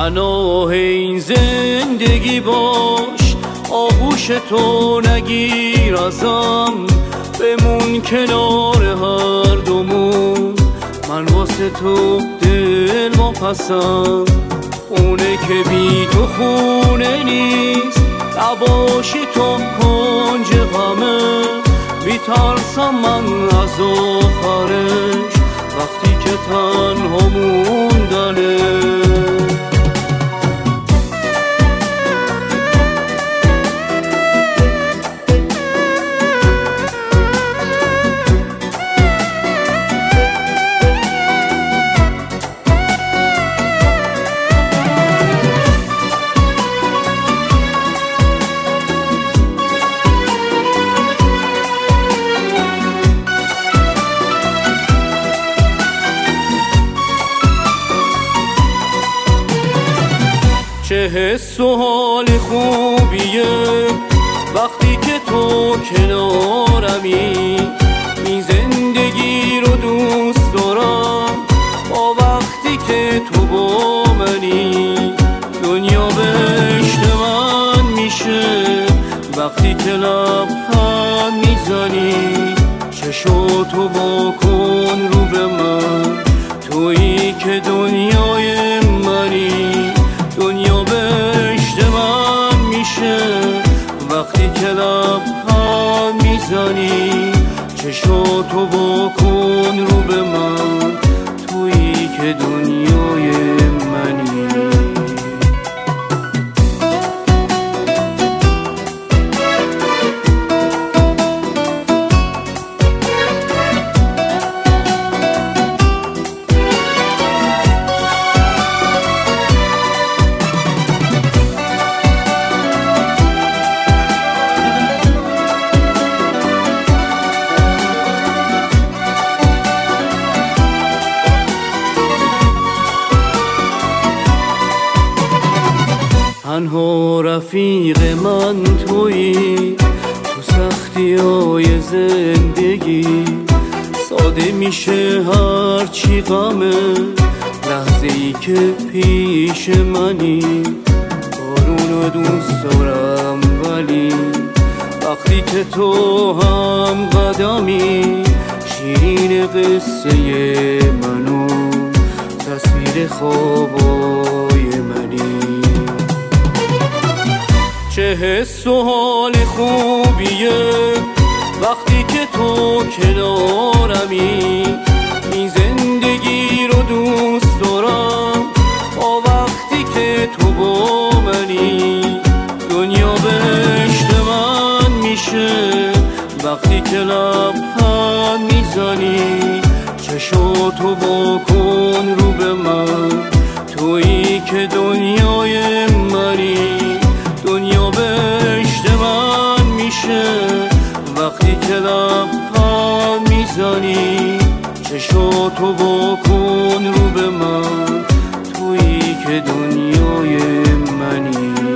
پناه این زندگی باش، آغوش تو نگیر ازم، بمون کنار هر دومون، من واسه تو دل واپسم. خونه که بی تو خونه نیست، نباشی تو کنج غمه، میترسم من از آخرش وقتی که تنها موندنه. چه حس و حال خوبیه وقتی که تو کنارمی، این زندگی رو دوست دارم با وقتی که تو با منی. دنیا بهشت من میشه وقتی که لبخند میزنی، چشاتو وا کن رو به من، تویی که دنیای منی. دنیا بهشت من میشه وقتی که لبخند میزنی، چشاتو وا کن رو به من، تویی که دنیای منی. تنها رفیق من تویی تو سختی های زندگی، ساده میشه هر چی غمه لحظه ای که پیش منی. بارونو دوست دارم ولی وقتی که تو هم قدمی، شیرین قصه منو تصویر خوابای منی. چه حس و حال خوبیه وقتی که تو کنارمی، این زندگی رو دوست دارم با وقتی که تو با منی. دنیا بهشت من میشه وقتی که لبخند میزنی، چشاتو وا کن رو به من، تویی که دنیای منی. دنیا بهشت من میشه وقتی که لبخند میزنی، چشاتو وا کن رو به من، تویی که دنیای منی.